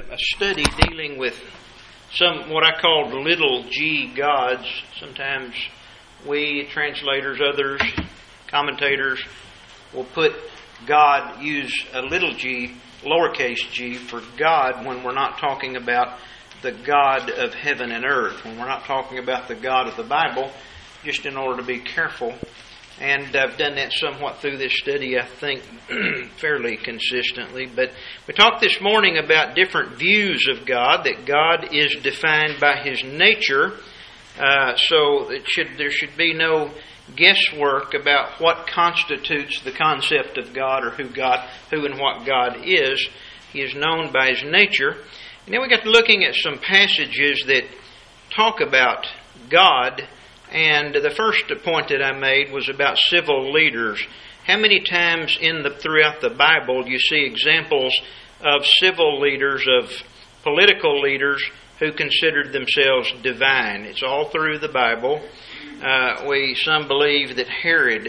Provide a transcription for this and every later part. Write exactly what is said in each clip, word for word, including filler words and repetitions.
a study dealing with some what I call little g gods. Sometimes we translators, others, commentators will put God, use a little g, lowercase g, for God when we're not talking about the God of heaven and earth, when we're not talking about the God of the Bible, just in order to be careful. And I've done that somewhat through this study, I think, fairly consistently. But we talked this morning about different views of God, that God is defined by His nature. Uh, so it should there should be no guesswork about what constitutes the concept of God or who God, who and what God is. He is known by His nature. And then we got to looking at some passages that talk about God. And the first point that I made was about civil leaders. How many times in the throughout the Bible do you see examples of civil leaders, of political leaders who considered themselves divine? It's all through the Bible. Uh, we some believe that Herod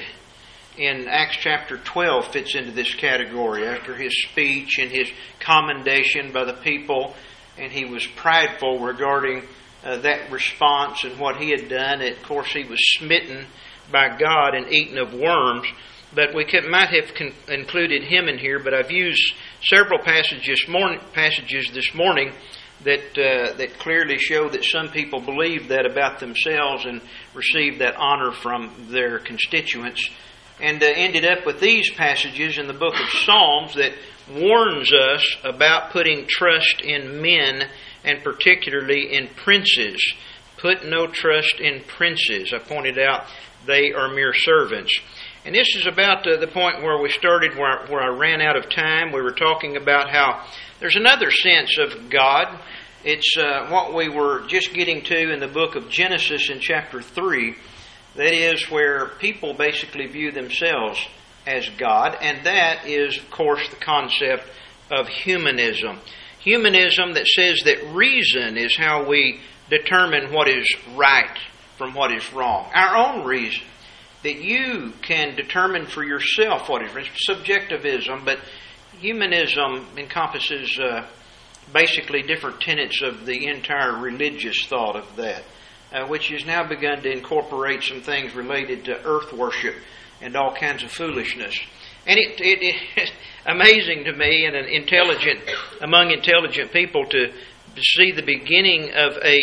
in Acts chapter twelve fits into this category after his speech and his commendation by the people, and he was prideful regarding Uh, that response and what he had done. Of course, he was smitten by God and eaten of worms. But we could, might have con- included him in here. But I've used several passages, morning, passages this morning that uh, that clearly show that some people believe that about themselves and receive that honor from their constituents. And uh, ended up with these passages in the book of Psalms that warns us about putting trust in men, and particularly in princes. Put no trust in princes. I pointed out they are mere servants. And this is about uh, the point where we started, where I, where I ran out of time. We were talking about how there's another sense of God. It's uh, what we were just getting to in the book of Genesis in chapter three. That is where people basically view themselves as God. And that is, of course, the concept of humanism. Humanism that says that reason is how we determine what is right from what is wrong. Our own reason. That you can determine for yourself what is right. Subjectivism, but humanism encompasses uh, basically different tenets of the entire religious thought of that, uh, which has now begun to incorporate some things related to earth worship and all kinds of foolishness. And it, it, it's amazing to me, and an intelligent among intelligent people, to, to see the beginning of a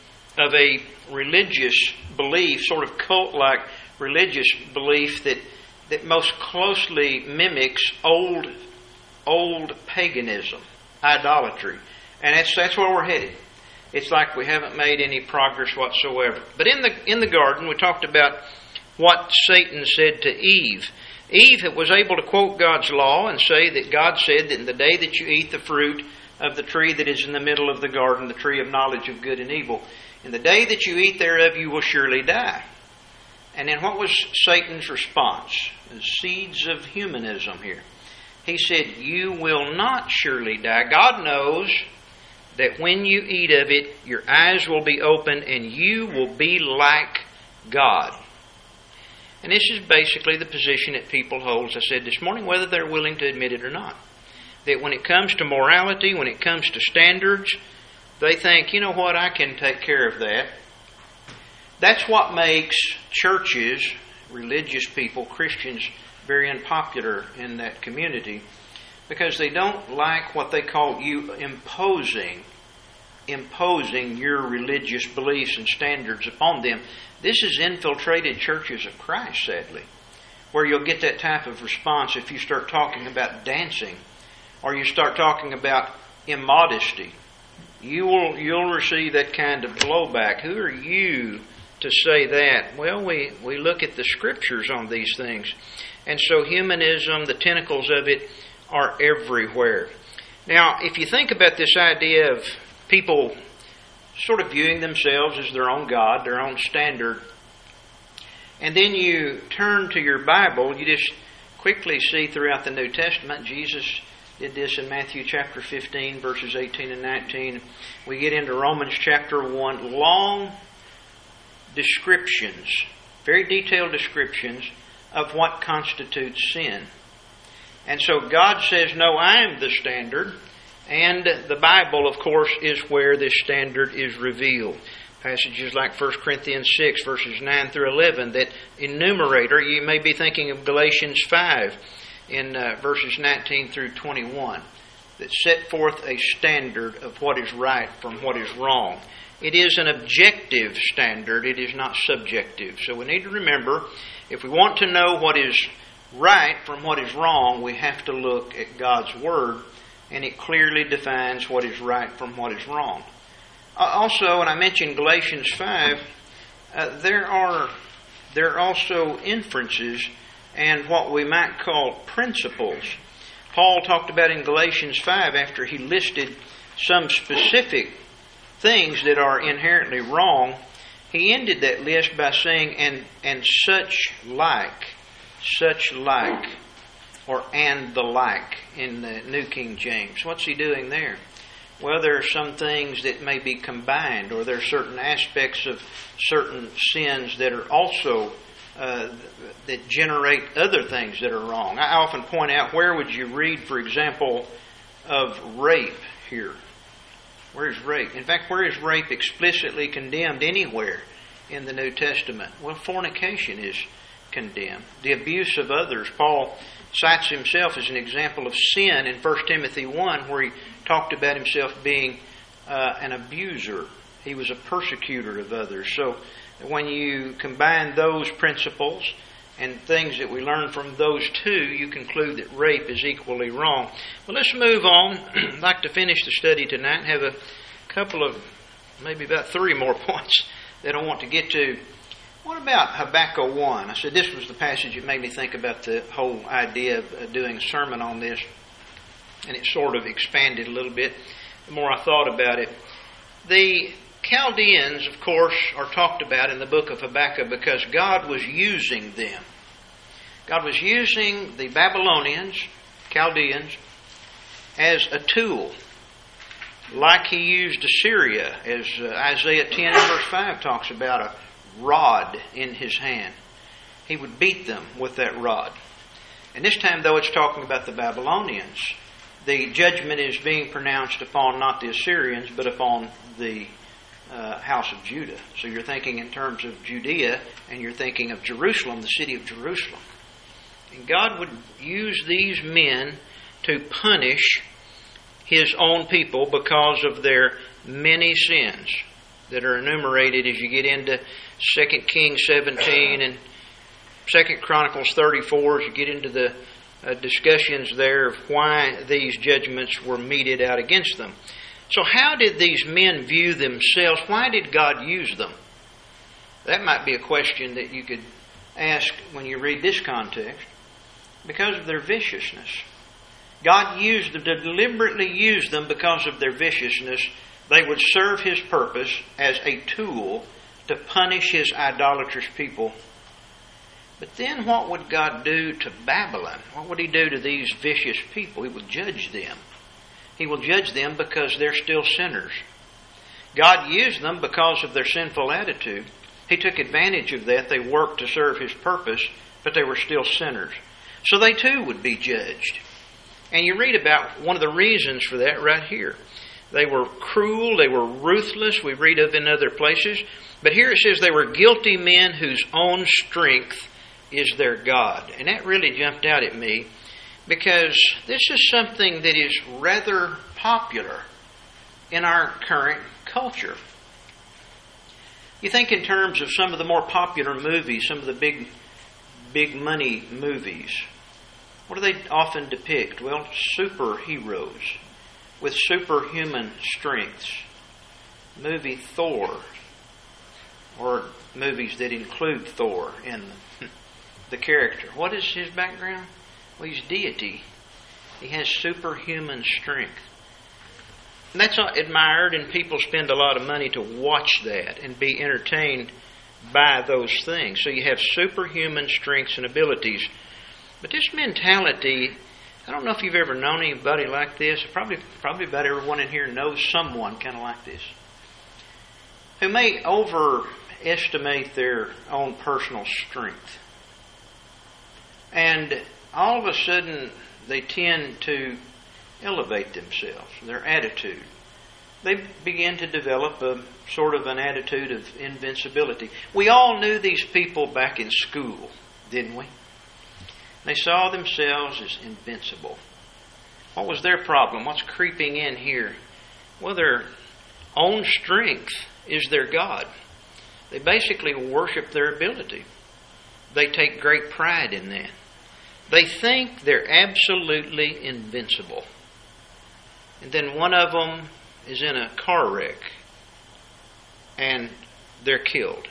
of a religious belief, sort of cult-like religious belief that that most closely mimics old old paganism, idolatry, and that's that's where we're headed. It's like we haven't made any progress whatsoever. But in the in the garden, we talked about what Satan said to Eve. Eve was able to quote God's law and say that God said that in the day that you eat the fruit of the tree that is in the middle of the garden, the tree of knowledge of good and evil, in the day that you eat thereof you will surely die. And then what was Satan's response? The seeds of humanism here. He said, you will not surely die. God knows that when you eat of it, your eyes will be open and you will be like God. And this is basically the position that people hold, as I said this morning, whether they're willing to admit it or not. That when it comes to morality, when it comes to standards, they think, you know what, I can take care of that. That's what makes churches, religious people, Christians, very unpopular in that community, because they don't like what they call you imposing, imposing your religious beliefs and standards upon them. This has infiltrated churches of Christ, sadly, where you'll get that type of response if you start talking about dancing or you start talking about immodesty. You will, you'll receive that kind of blowback. Who are you to say that? Well, we, we look at the Scriptures on these things. And so humanism, the tentacles of it, are everywhere. Now, if you think about this idea of people sort of viewing themselves as their own God, their own standard, and then you turn to your Bible, you just quickly see throughout the New Testament, Jesus did this in Matthew chapter fifteen, verses eighteen and nineteen. We get into Romans chapter one, long descriptions, very detailed descriptions of what constitutes sin. And so God says, no, I am the standard. And the Bible, of course, is where this standard is revealed. Passages like First Corinthians six, verses nine through eleven, that enumerate, or you may be thinking of Galatians five, in uh, verses nineteen through twenty-one, that set forth a standard of what is right from what is wrong. It is an objective standard. It is not subjective. So we need to remember, if we want to know what is right from what is wrong, we have to look at God's Word, and it clearly defines what is right from what is wrong. Uh, also, and I mentioned Galatians five, uh, there are there are also inferences and what we might call principles. Paul talked about in Galatians five, after he listed some specific things that are inherently wrong, he ended that list by saying, and and such like, such like, or and the like in the New King James. What's he doing there? Well, there are some things that may be combined, or there are certain aspects of certain sins that are also uh, that generate other things that are wrong. I often point out, where would you read, for example, of rape here? Where is rape? In fact, where is rape explicitly condemned anywhere in the New Testament? Well, fornication is condemned. The abuse of others. Paul cites himself as an example of sin in First Timothy one, where he talked about himself being uh, an abuser. He was a persecutor of others. So when you combine those principles and things that we learn from those two, you conclude that rape is equally wrong. Well, let's move on. I'd like to finish the study tonight and have a couple of, maybe about three more points that I want to get to. What about Habakkuk one? I said this was the passage that made me think about the whole idea of doing a sermon on this, and it sort of expanded a little bit the more I thought about it. The Chaldeans, of course, are talked about in the book of Habakkuk because God was using them. God was using the Babylonians, Chaldeans, as a tool, like He used Assyria, as uh, Isaiah ten verse five talks about, a rod in His hand. He would beat them with that rod. And this time, though, it's talking about the Babylonians. The judgment is being pronounced upon not the Assyrians, but upon the uh, house of Judah. So you're thinking in terms of Judea, and you're thinking of Jerusalem, the city of Jerusalem. And God would use these men to punish His own people because of their many sins that are enumerated as you get into Second Kings seventeen and Second Chronicles thirty-four, as you get into the uh, discussions there of why these judgments were meted out against them. So how did these men view themselves? Why did God use them? That might be a question that you could ask when you read this context. Because of their viciousness. God used them, deliberately used them because of their viciousness. They would serve His purpose as a tool to punish His idolatrous people. But then what would God do to Babylon? What would He do to these vicious people? He would judge them. He will judge them because they're still sinners. God used them because of their sinful attitude. He took advantage of that. They worked to serve His purpose, but they were still sinners. So they too would be judged. And you read about one of the reasons for that right here. They were cruel, they were ruthless, we read of in other places. But here it says they were guilty men whose own strength is their God. And that really jumped out at me because this is something that is rather popular in our current culture. You think in terms of some of the more popular movies, some of the big, big money movies. What do they often depict? Well, superheroes with superhuman strengths. Movie Thor, or movies that include Thor in the character. What is his background? Well, he's deity. He has superhuman strength. And that's admired, and people spend a lot of money to watch that and be entertained by those things. So you have superhuman strengths and abilities. But this mentality, I don't know if you've ever known anybody like this. Probably, probably about everyone in here knows someone kind of like this, who may overestimate their own personal strength. And all of a sudden, they tend to elevate themselves, their attitude. They begin to develop a sort of an attitude of invincibility. We all knew these people back in school, didn't we? They saw themselves as invincible. What was their problem? What's creeping in here? Well, their own strength is their God. They basically worship their ability. They take great pride in that. They think they're absolutely invincible. And then one of them is in a car wreck and they're killed.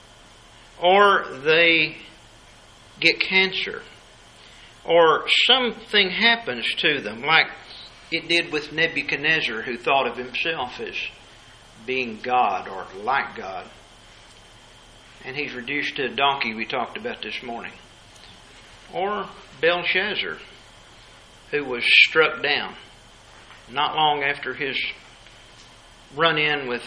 Or they get cancer. Or something happens to them, like it did with Nebuchadnezzar, who thought of himself as being God or like God. And he's reduced to a donkey we talked about this morning. Or Belshazzar, who was struck down not long after his run-in with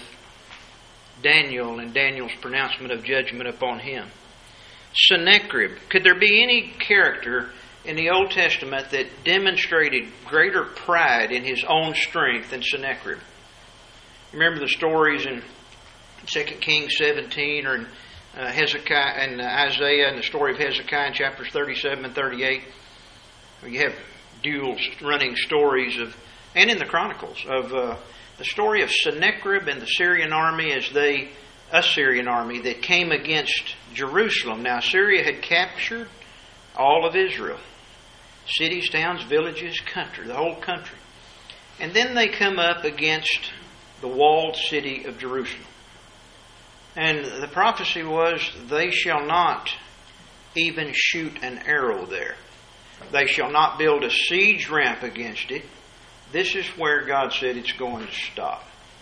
Daniel and Daniel's pronouncement of judgment upon him. Sennacherib. Could there be any character in the Old Testament that demonstrated greater pride in his own strength than Sennacherib? Remember the stories in Second Kings seventeen or in uh, Hezekiah and uh, Isaiah and the story of Hezekiah in chapters thirty-seven and thirty-eight, where you have dual running stories of, and in the Chronicles, of uh, the story of Sennacherib and the Syrian army as they, Assyrian army that came against Jerusalem. Now Syria had captured all of Israel. Cities, towns, villages, country, the whole country. And then they come up against the walled city of Jerusalem. And the prophecy was, they shall not even shoot an arrow there. They shall not build a siege ramp against it. This is where God said it's going to stop.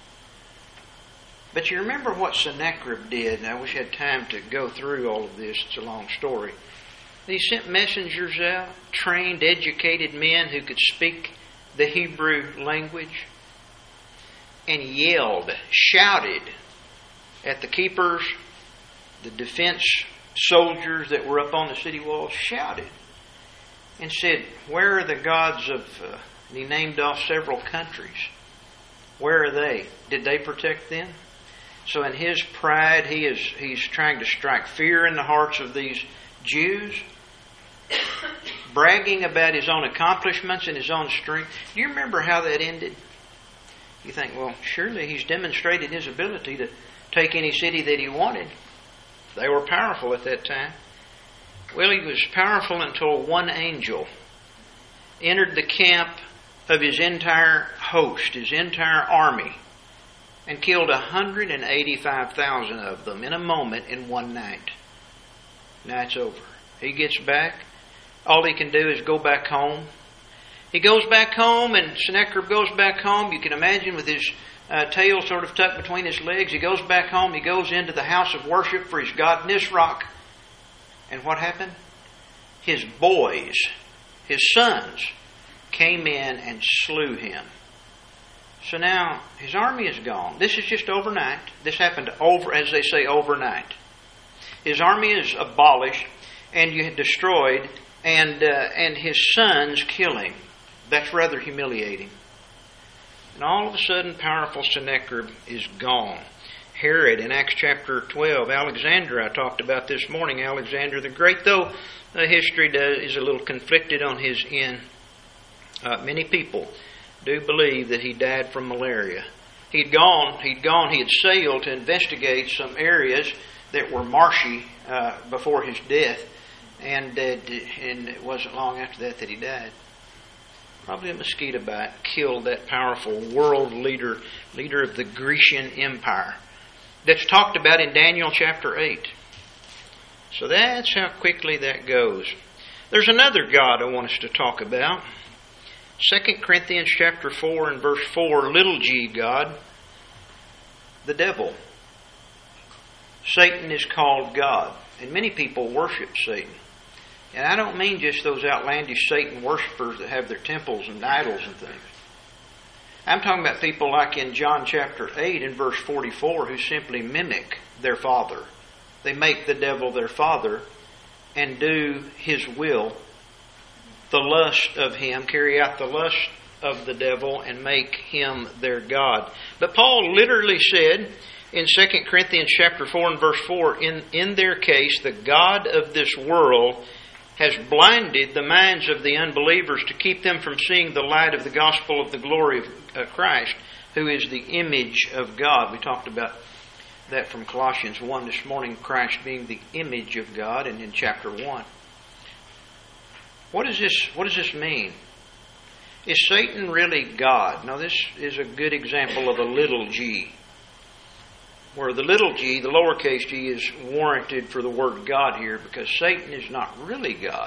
But you remember what Sennacherib did, and I wish I had time to go through all of this. It's a long story. He sent messengers out, trained, educated men who could speak the Hebrew language, and yelled, shouted at the keepers, the defense soldiers that were up on the city walls, shouted and said, where are the gods of, uh, and he named off several countries. Where are they? Did they protect them? So in his pride, he is he's trying to strike fear in the hearts of these Jews, bragging about his own accomplishments and his own strength. Do you remember how that ended? You think, well, surely he's demonstrated his ability to take any city that he wanted. They were powerful at that time. Well, he was powerful until one angel entered the camp of his entire host, his entire army, and killed one hundred eighty-five thousand of them in a moment in one night. Now it's over. He gets back. All he can do is go back home. He goes back home, and Sennacherib goes back home. You can imagine with his uh, tail sort of tucked between his legs. He goes back home. He goes into the house of worship for his god Nisroch. And what happened? His boys, his sons, came in and slew him. So now his army is gone. This is just overnight. This happened over, as they say, overnight. His army is abolished and you had destroyed, and uh, and his sons kill him. That's rather humiliating. And all of a sudden, powerful Sennacherib is gone. Herod in Acts chapter twelve, Alexander, I talked about this morning, Alexander the Great, though uh, history does, is a little conflicted on his end. Uh, many people do believe that he died from malaria. He'd gone, he'd gone, he had sailed to investigate some areas that were marshy uh, before his death, and uh, and it wasn't long after that that he died. Probably a mosquito bite killed that powerful world leader, leader of the Grecian Empire, that's talked about in Daniel chapter eight. So that's how quickly that goes. There's another God I want us to talk about. Second Corinthians chapter four and verse four, little g God, the devil. Satan is called God, and many people worship Satan. And I don't mean just those outlandish Satan worshipers that have their temples and idols and things. I'm talking about people like in John chapter eight and verse forty-four who simply mimic their father. They make the devil their father and do his will, the lust of him, carry out the lust of the devil and make him their god. But Paul literally said in Second Corinthians chapter four and verse four, in, in their case, the god of this world has blinded the minds of the unbelievers to keep them from seeing the light of the gospel of the glory of uh, Christ, who is the image of God. We talked about that from Colossians one this morning, Christ being the image of God, and in chapter one. What does this, what does this mean? Is Satan really God? Now this is a good example of a little g, where the little g, the lowercase g, is warranted for the word God here, because Satan is not really God.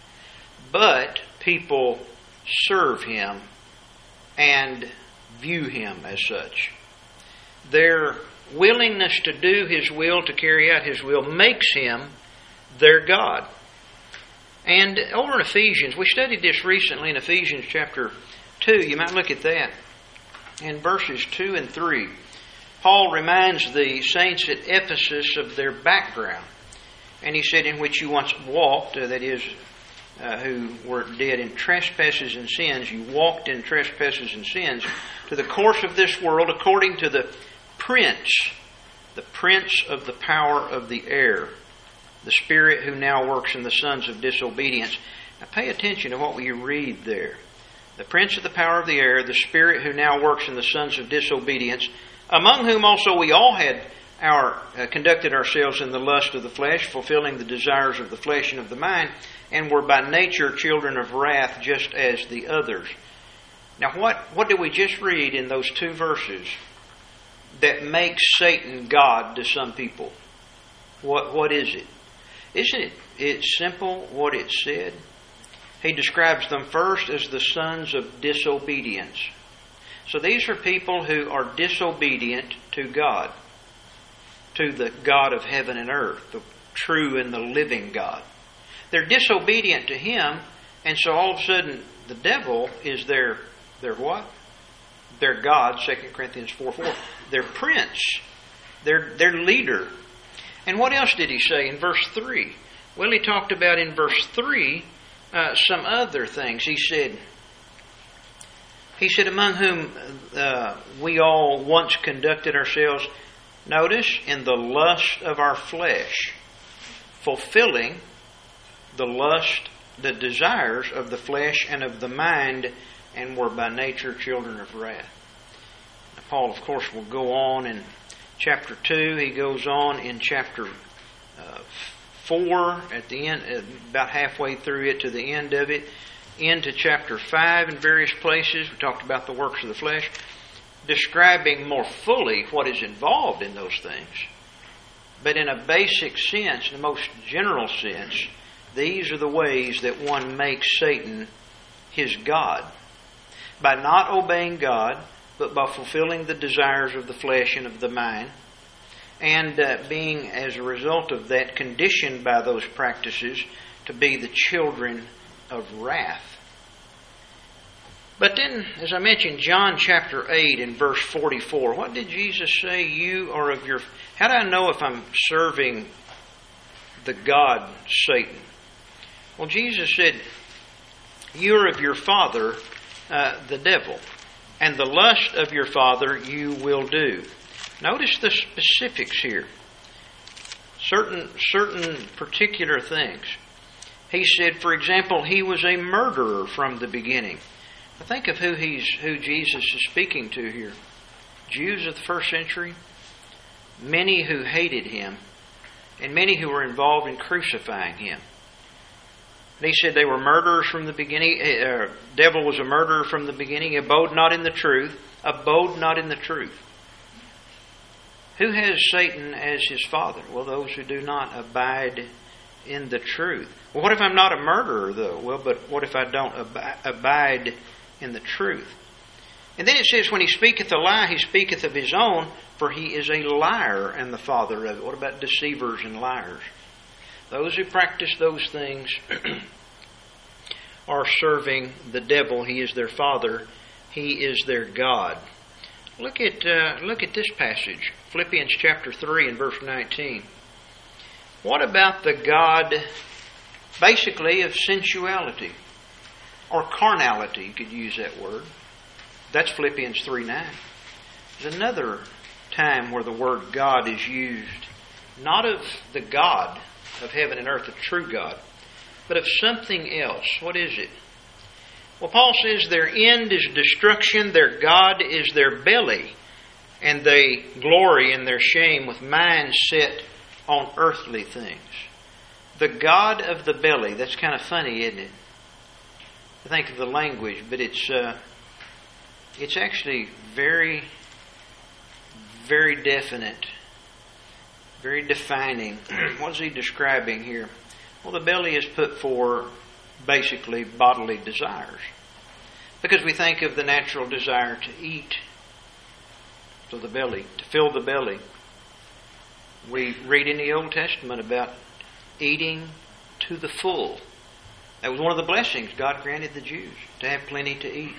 But people serve him and view him as such. Their willingness to do his will, to carry out his will, makes him their God. And over in Ephesians, we studied this recently in Ephesians chapter two. You might look at that. In verses two and three, Paul reminds the saints at Ephesus of their background. And he said, in which you once walked, uh, that is, uh, who were dead in trespasses and sins, you walked in trespasses and sins, to the course of this world, according to the prince, the prince of the power of the air, the spirit who now works in the sons of disobedience. Now pay attention to what we read there. The prince of the power of the air, the spirit who now works in the sons of disobedience, among whom also we all had our uh, conducted ourselves in the lust of the flesh, fulfilling the desires of the flesh and of the mind, and were by nature children of wrath, just as the others. Now what, what did we just read in those two verses that makes Satan God to some people? What What is it? Isn't it it's simple what it said? He describes them first as the sons of disobedience. So these are people who are disobedient to God, to the God of heaven and earth, the true and the living God. They're disobedient to Him, and so all of a sudden the devil is their, their what? Their God, Second Corinthians four four. Their prince, their, their leader. And what else did he say in verse three? Well, he talked about in verse three uh, some other things. He said, He said, among whom uh, we all once conducted ourselves, notice, in the lust of our flesh, fulfilling the lust, the desires of the flesh and of the mind, and were by nature children of wrath. Now, Paul, of course, will go on in chapter two. He goes on in chapter uh, four, at the end, uh, about halfway through it to the end of it, into chapter five in various places. We talked about the works of the flesh, describing more fully what is involved in those things. But in a basic sense, in the most general sense, these are the ways that one makes Satan his God. By not obeying God, but by fulfilling the desires of the flesh and of the mind, and uh, being, as a result of that, conditioned by those practices to be the children of wrath. But then, as I mentioned, John chapter eight and verse forty-four, what did Jesus say? You are of your... How do I know if I'm serving the God Satan? Well, Jesus said, you are of your father, uh, the devil, and the lust of your father you will do. Notice the specifics here. Certain, certain particular things. He said, for example, he was a murderer from the beginning. Now think of who he's, who Jesus is speaking to here. Jews of the first century, many who hated him, and many who were involved in crucifying him. And he said they were murderers from the beginning. Uh, devil was a murderer from the beginning. Abode not in the truth. Abode not in the truth. Who has Satan as his father? Well, those who do not abide in the truth. Well, what if I'm not a murderer, though? Well, but what if I don't ab- abide in the truth? And then it says, when he speaketh a lie, he speaketh of his own, for he is a liar and the father of it. What about deceivers and liars? Those who practice those things are serving the devil. He is their father. He is their God. Look at uh, look at this passage, Philippians chapter three and verse nineteen. What about the God, basically, of sensuality or carnality? You could use that word. That's Philippians three nine. There's another time where the word God is used, not of the God of heaven and earth, the true God, but of something else. What is it? Well, Paul says their end is destruction, their God is their belly, and they glory in their shame with minds set on earthly things. The God of the belly. That's kind of funny, isn't it? I think of the language, but it's uh, it's actually very, very definite, very defining. What is he describing here? Well, the belly is put for basically bodily desires, because we think of the natural desire to eat. So the belly, to fill the belly. We read in the Old Testament about eating to the full. That was one of the blessings God granted the Jews, to have plenty to eat.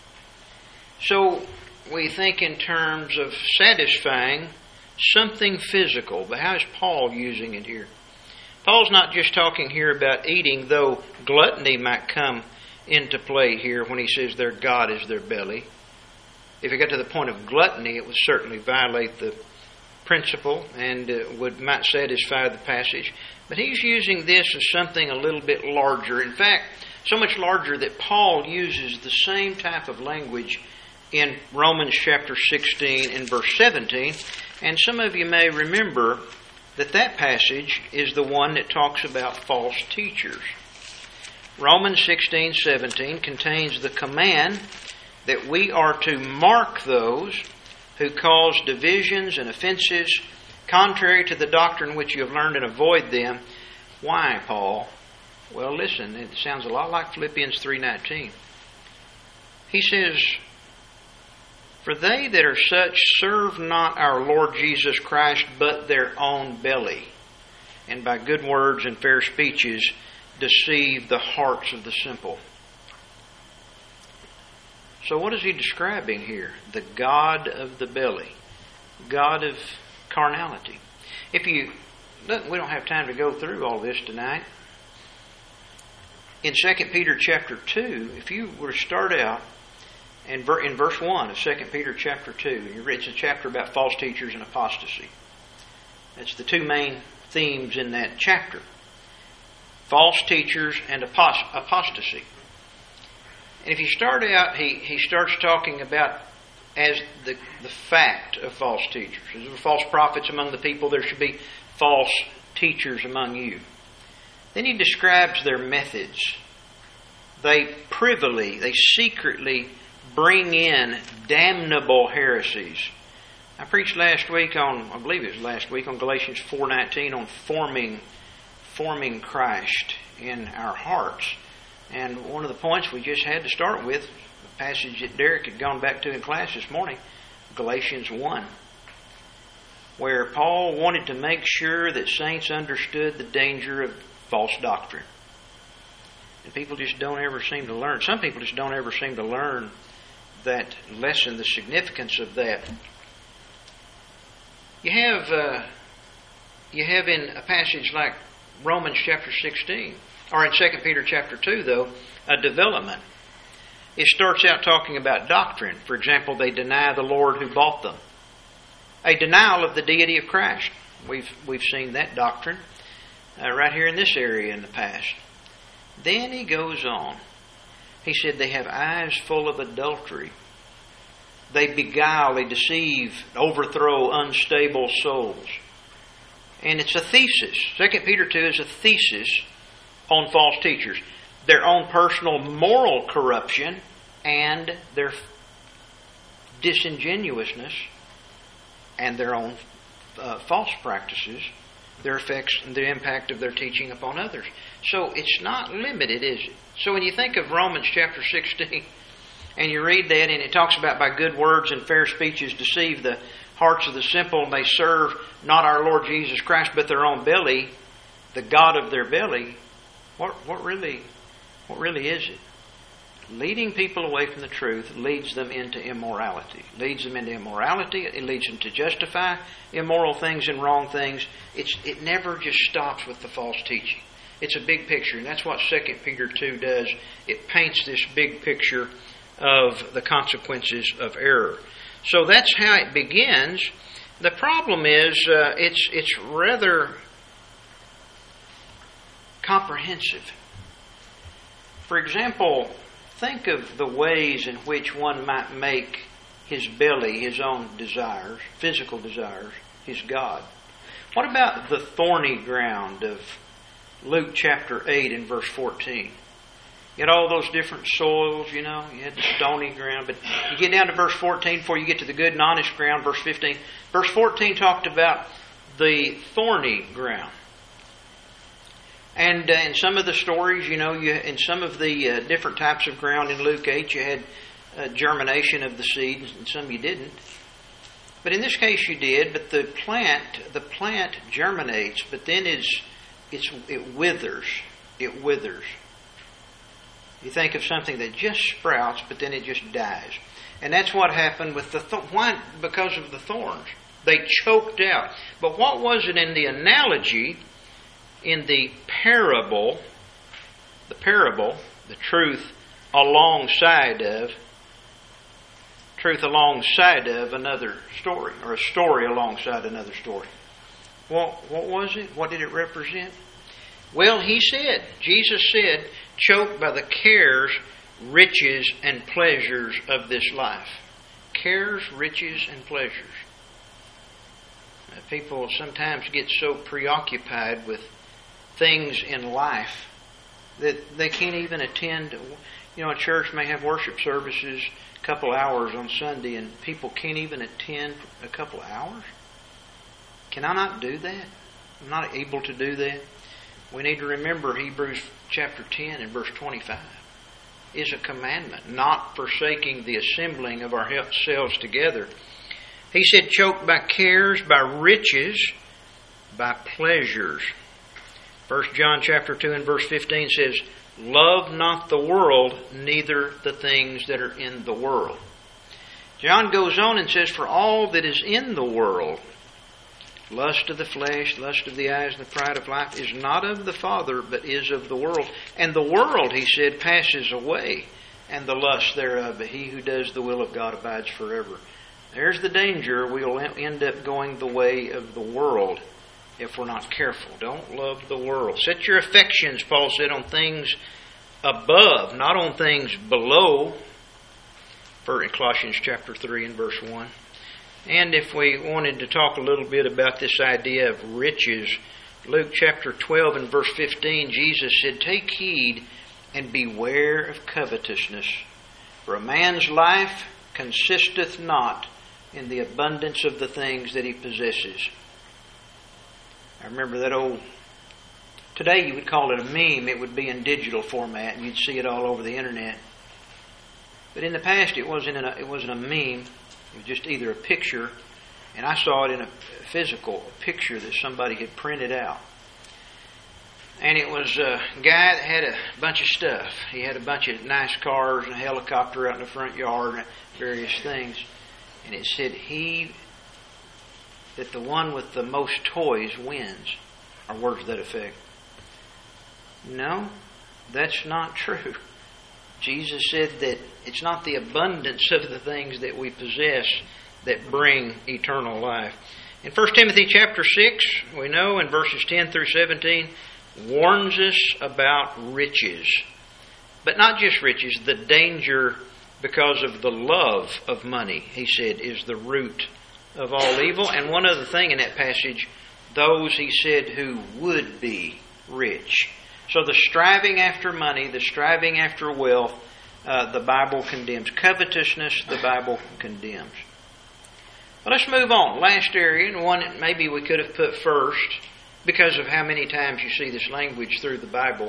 So we think in terms of satisfying something physical. But how is Paul using it here? Paul's not just talking here about eating, though gluttony might come into play here when he says their God is their belly. If it got to the point of gluttony, it would certainly violate the principle and uh, would might satisfy the passage. But he's using this as something a little bit larger. In fact, so much larger that Paul uses the same type of language in Romans chapter sixteen and verse seventeen. And some of you may remember that that passage is the one that talks about false teachers. Romans sixteen seventeen contains the command that we are to mark those who cause divisions and offenses contrary to the doctrine which you have learned, and avoid them. Why, Paul? Well, listen, it sounds a lot like Philippians three nineteen. He says, "For they that are such serve not our Lord Jesus Christ, but their own belly, and by good words and fair speeches deceive the hearts of the simple." So what is he describing here? The God of the belly. God of carnality. If you, we don't have time to go through all this tonight. In Second Peter chapter two, if you were to start out in verse one of Second Peter chapter two, it's a chapter about false teachers and apostasy. That's the two main themes in that chapter. False teachers and apost- apostasy. And if you start out, he, he starts talking about as the, the fact of false teachers. As there were false prophets among the people, there should be false teachers among you. Then he describes their methods. They privily, they secretly bring in damnable heresies. I preached last week on, I believe it was last week, on Galatians four nineteen on forming, forming Christ in our hearts. And one of the points we just had to start with, the passage that Derek had gone back to in class this morning, Galatians one, where Paul wanted to make sure that saints understood the danger of false doctrine. And people just don't ever seem to learn. Some people just don't ever seem to learn that lesson, the significance of that. You have, uh, you have in a passage like Romans chapter sixteen, or in Second Peter chapter two, though, a development. It starts out talking about doctrine. For example, they deny the Lord who bought them. A denial of the deity of Christ. We've we've seen that doctrine uh, right here in this area in the past. Then he goes on. He said they have eyes full of adultery. They beguile, they deceive, overthrow unstable souls. And it's a thesis. Second Peter two is a thesis on false teachers. Their own personal moral corruption and their disingenuousness and their own uh, false practices, their effects and the impact of their teaching upon others. So it's not limited, is it? So when you think of Romans chapter sixteen and you read that and it talks about by good words and fair speeches deceive the hearts of the simple, and they serve not our Lord Jesus Christ but their own belly, the God of their belly, what what really what really is it? Leading people away from the truth leads them into immorality. Leads them into immorality. It leads them to justify immoral things and wrong things. It's it never just stops with the false teaching. It's a big picture, and that's what Second Peter two does. It paints this big picture of the consequences of error. So that's how it begins. The problem is uh, it's it's rather comprehensive. For example, think of the ways in which one might make his belly his own desires, physical desires, his God. What about the thorny ground of Luke chapter eight and verse fourteen? You had all those different soils, you know, you had the stony ground, but you get down to verse fourteen before you get to the good and honest ground, verse fifteen. Verse fourteen talked about the thorny ground. And uh, in some of the stories, you know, you, in some of the uh, different types of ground in Luke eight, you had uh, germination of the seed, and some you didn't. But in this case, you did. But the plant, the plant germinates, but then it's, it's it withers. It withers. You think of something that just sprouts, but then it just dies, and that's what happened with the th- why? Because of the thorns, they choked out. But what was it in the analogy? In the parable, the parable, the truth alongside of, truth alongside of another story, or a story alongside another story. What, what was it? What did it represent? Well, he said, Jesus said, choked by the cares, riches, and pleasures of this life. Cares, riches, and pleasures. People sometimes get so preoccupied with things in life that they can't even attend. You know, a church may have worship services a couple hours on Sunday, and people can't even attend a couple hours. Can I not do that? I'm not able to do that. We need to remember Hebrews chapter ten and verse twenty-five is a commandment, not forsaking the assembling of ourselves together. He said, choked by cares, by riches, by pleasures. First John chapter two and verse fifteen says, love not the world, neither the things that are in the world. John goes on and says, for all that is in the world, lust of the flesh, lust of the eyes, and the pride of life, is not of the Father, but is of the world. And the world, he said, passes away, and the lust thereof, but he who does the will of God abides forever. There's the danger. We'll end up going the way of the world if we're not careful. Don't love the world. Set your affections, Paul said, on things above, not on things below. For Colossians chapter three and verse one. And if we wanted to talk a little bit about this idea of riches, Luke chapter twelve and verse fifteen, Jesus said, take heed and beware of covetousness, for a man's life consisteth not in the abundance of the things that he possesses. I remember that old, today you would call it a meme. It would be in digital format and you'd see it all over the internet. But in the past it wasn't, a, it wasn't a meme. It was just either a picture, and I saw it in a physical a picture that somebody had printed out. And it was a guy that had a bunch of stuff. He had a bunch of nice cars and a helicopter out in the front yard and various things. And it said, he, that the one with the most toys wins, or words to that effect. No, that's not true. Jesus said that it's not the abundance of the things that we possess that bring eternal life. In First Timothy chapter six, we know in verses ten through seventeen, warns us about riches. But not just riches, the danger because of the love of money, he said, is the root of all evil. And one other thing in that passage, those, he said, who would be rich. So the striving after money, the striving after wealth, uh, the Bible condemns. Covetousness, the Bible condemns. Well, let's move on. Last area, and one that maybe we could have put first, because of how many times you see this language through the Bible.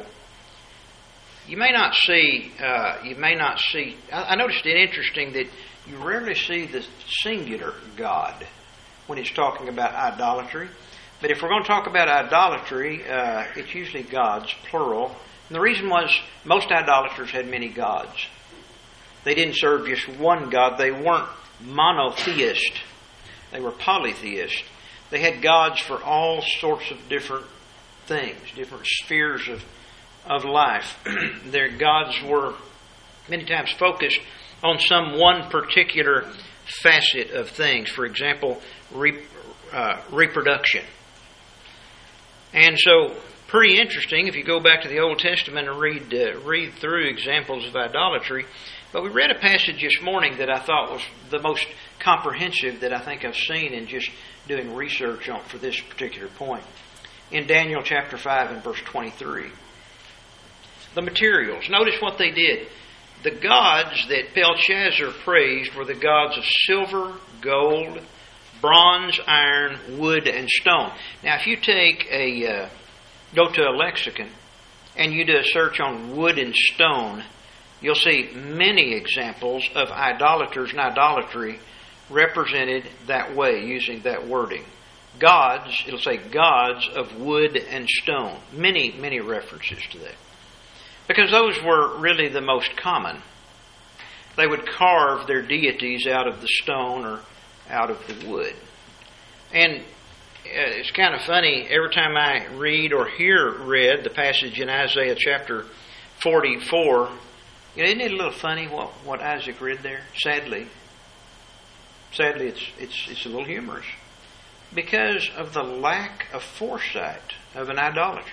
You may not see, uh, you may not see, I, I noticed it interesting that you rarely see the singular God when it's talking about idolatry. But if we're going to talk about idolatry, uh, it's usually gods, plural. And the reason was most idolaters had many gods. They didn't serve just one God. They weren't monotheist. They were polytheist. They had gods for all sorts of different things, different spheres of, of life. Their gods were many times focused on some one particular facet of things. For example, re, uh, reproduction. And so, pretty interesting if you go back to the Old Testament and read uh, read through examples of idolatry. But we read a passage this morning that I thought was the most comprehensive that I think I've seen in just doing research on for this particular point. In Daniel chapter five and verse twenty-three. The materials. Notice what they did. The gods that Belshazzar praised were the gods of silver, gold, bronze, iron, wood, and stone. Now, if you take a, uh, go to a lexicon and you do a search on wood and stone, you'll see many examples of idolaters and idolatry represented that way, using that wording. Gods, it'll say gods of wood and stone. Many, many references to that. Because those were really the most common. They would carve their deities out of the stone or out of the wood. And it's kind of funny, every time I read or hear read the passage in Isaiah chapter forty-four, you know, isn't it a little funny what, what Isaac read there? Sadly. Sadly, it's, it's, it's a little humorous. Because of the lack of foresight of an idolater.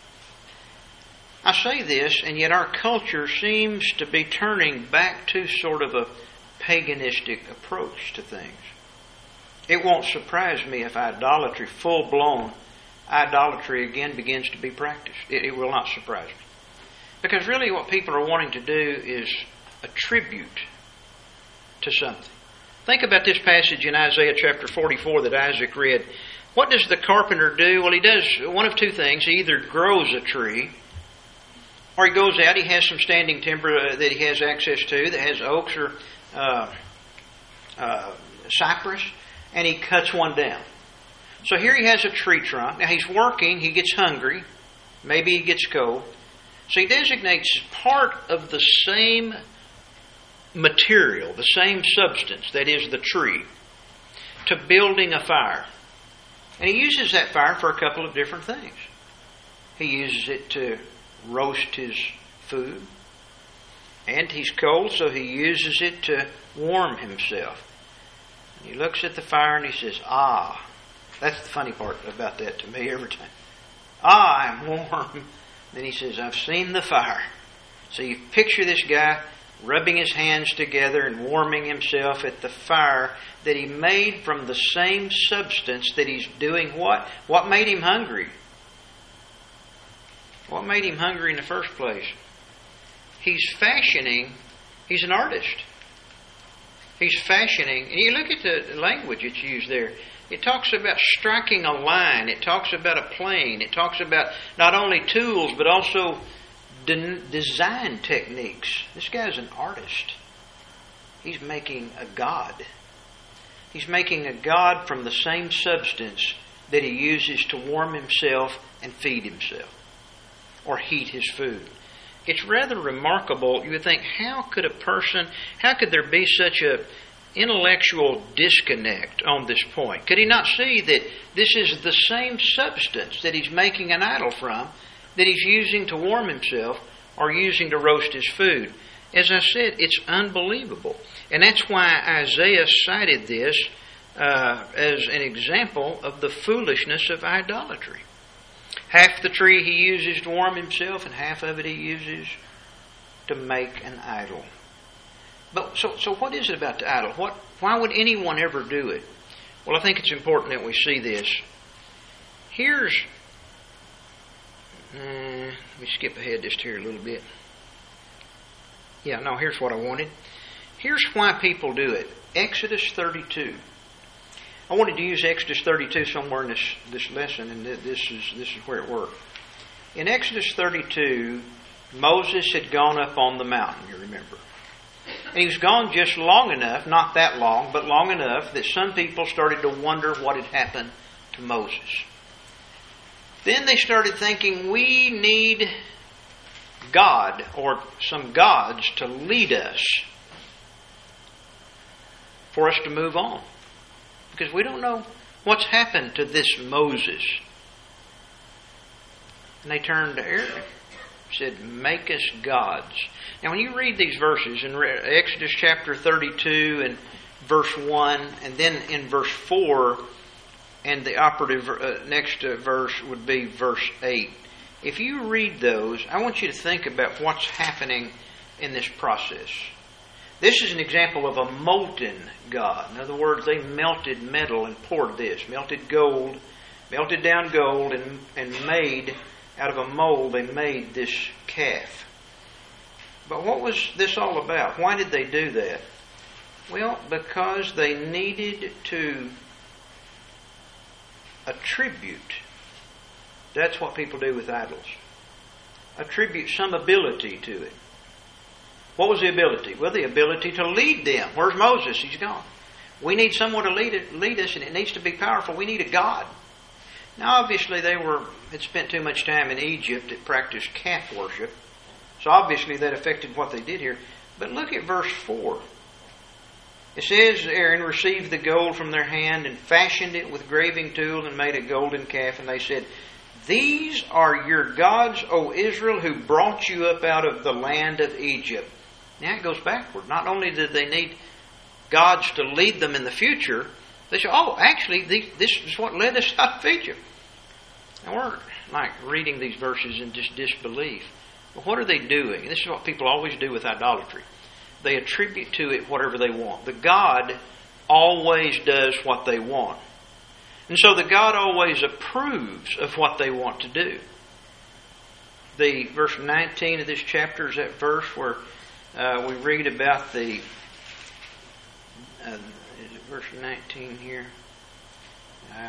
I say this, and yet our culture seems to be turning back to sort of a paganistic approach to things. It won't surprise me if idolatry, full-blown idolatry again begins to be practiced. It, it will not surprise me. Because really what people are wanting to do is attribute to something. Think about this passage in Isaiah chapter forty-four that Isaac read. What does the carpenter do? Well, he does one of two things. He either grows a tree, or he goes out, he has some standing timber that he has access to that has oaks or uh, uh, cypress, and he cuts one down. So here he has a tree trunk. Now he's working, he gets hungry, maybe he gets cold. So he designates part of the same material, the same substance, that is the tree, to building a fire. And he uses that fire for a couple of different things. He uses it to roast his food. And he's cold, so he uses it to warm himself. And he looks at the fire and he says, ah. That's the funny part about that to me every time. Ah, I'm warm. Then he says, I've seen the fire. So you picture this guy rubbing his hands together and warming himself at the fire that he made from the same substance that he's doing what? What made him hungry? What made him hungry in the first place? He's fashioning, he's an artist. He's fashioning, and you look at the language that's used there. It talks about striking a line. It talks about a plane. It talks about not only tools, but also de- design techniques. This guy's an artist. He's making a god. He's making a god from the same substance that he uses to warm himself and feed himself, or heat his food. It's rather remarkable. You would think, how could a person, how could there be such a intellectual disconnect on this point? Could he not see that this is the same substance that he's making an idol from, that he's using to warm himself or using to roast his food? As I said, it's unbelievable. And that's why Isaiah cited this uh, as an example of the foolishness of idolatry. Half the tree he uses to warm himself, and half of it he uses to make an idol. But so, so what is it about the idol? What? Why would anyone ever do it? Well, I think it's important that we see this. Here's, uh, let me skip ahead just here a little bit. Yeah, no, here's what I wanted. Here's why people do it. Exodus thirty-two. I wanted to use Exodus thirty-two somewhere in this, this lesson, and this is this is where it worked. In Exodus thirty-two, Moses had gone up on the mountain, you remember. And he was gone just long enough, not that long, but long enough that some people started to wonder what had happened to Moses. Then they started thinking, we need God, or some gods, to lead us, for us to move on. Because we don't know what's happened to this Moses. And they turned to Aaron. He said, make us gods. Now when you read these verses in Exodus chapter thirty-two and verse one, and then in verse four, and the operative uh, next uh, verse would be verse eight. If you read those, I want you to think about what's happening in this process. This is an example of a molten God. In other words, they melted metal and poured this, melted gold, melted down gold, and, and made, out of a mold, they made this calf. But what was this all about? Why did they do that? Well, because they needed to attribute. That's what people do with idols. Attribute some ability to it. What was the ability? Well, the ability to lead them. Where's Moses? He's gone. We need someone to lead it, lead us, and it needs to be powerful. We need a God. Now, obviously, they were had spent too much time in Egypt that practiced calf worship. So obviously that affected what they did here. But look at verse four. It says, Aaron received the gold from their hand and fashioned it with graving tool and made a golden calf. And they said, these are your gods, O Israel, who brought you up out of the land of Egypt. Now it goes backward. Not only did they need gods to lead them in the future, they said, oh, actually, this is what led us out of Egypt. Now we're like reading these verses in just disbelief. But what are they doing? This is what people always do with idolatry. They attribute to it whatever they want. The God always does what they want. And so the God always approves of what they want to do. The verse nineteen of this chapter is that verse where uh, we read about the... Uh, is it verse nineteen here? Uh,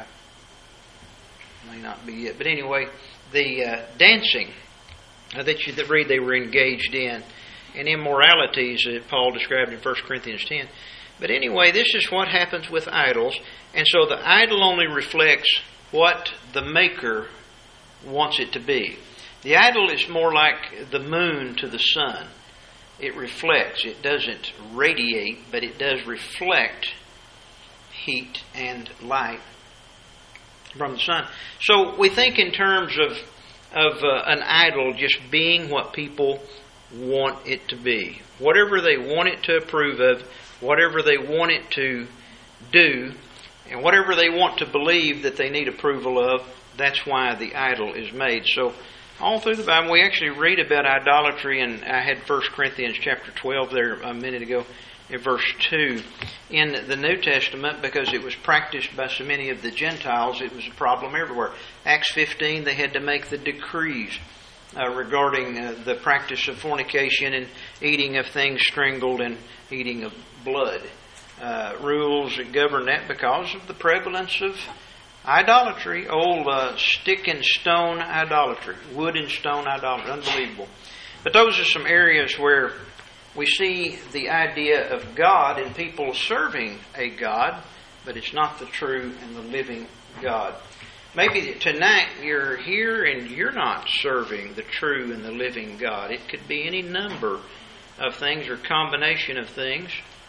may not be it. But anyway, the uh, dancing uh, that you that read they were engaged in, and immoralities that Paul described in First Corinthians ten. But anyway, this is what happens with idols. And so the idol only reflects what the maker wants it to be. The idol is more like the moon to the sun. It reflects. It doesn't radiate, but it does reflect heat and light from the sun. So we think in terms of, of uh, an idol just being what people want it to be. Whatever they want it to approve of, whatever they want it to do, and whatever they want to believe that they need approval of, that's why the idol is made. So all through the Bible, we actually read about idolatry, and I had First Corinthians chapter twelve there a minute ago in verse two. In the New Testament, because it was practiced by so many of the Gentiles, it was a problem everywhere. Acts fifteen, they had to make the decrees uh, regarding uh, the practice of fornication and eating of things strangled and eating of blood. Uh, rules that govern that because of the prevalence of idolatry, old uh, stick and stone idolatry, wood and stone idolatry, unbelievable. But those are some areas where we see the idea of God and people serving a God, but it's not the true and the living God. Maybe tonight you're here and you're not serving the true and the living God. It could be any number of things or combination of things.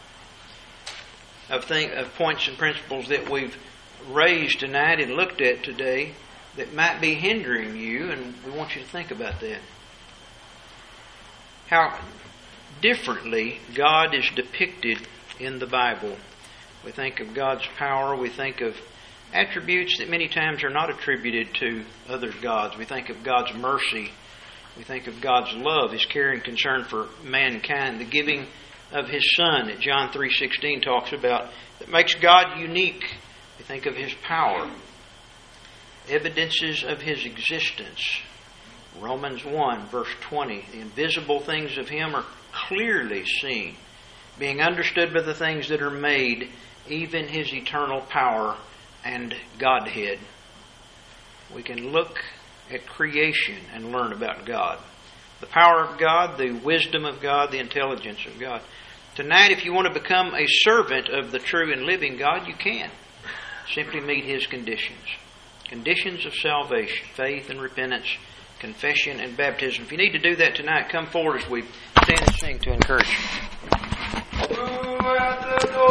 Of, thing, of points and principles that we've raised tonight and looked at today that might be hindering you, and we want you to think about that. How differently God is depicted in the Bible. We think of God's power, we think of attributes that many times are not attributed to other gods. We think of God's mercy, we think of God's love, His care and concern for mankind, the giving of His Son that John three sixteen talks about that makes God unique. We think of His power, evidences of His existence. Romans one verse twenty, the invisible things of Him are clearly seen, being understood by the things that are made, even His eternal power and Godhead. We can look at creation and learn about God. The power of God, the wisdom of God, the intelligence of God. Tonight, if you want to become a servant of the true and living God, you can. Simply meet His conditions. Conditions of salvation, faith and repentance, confession and baptism. If you need to do that tonight, come forward as we stand and sing to encourage you.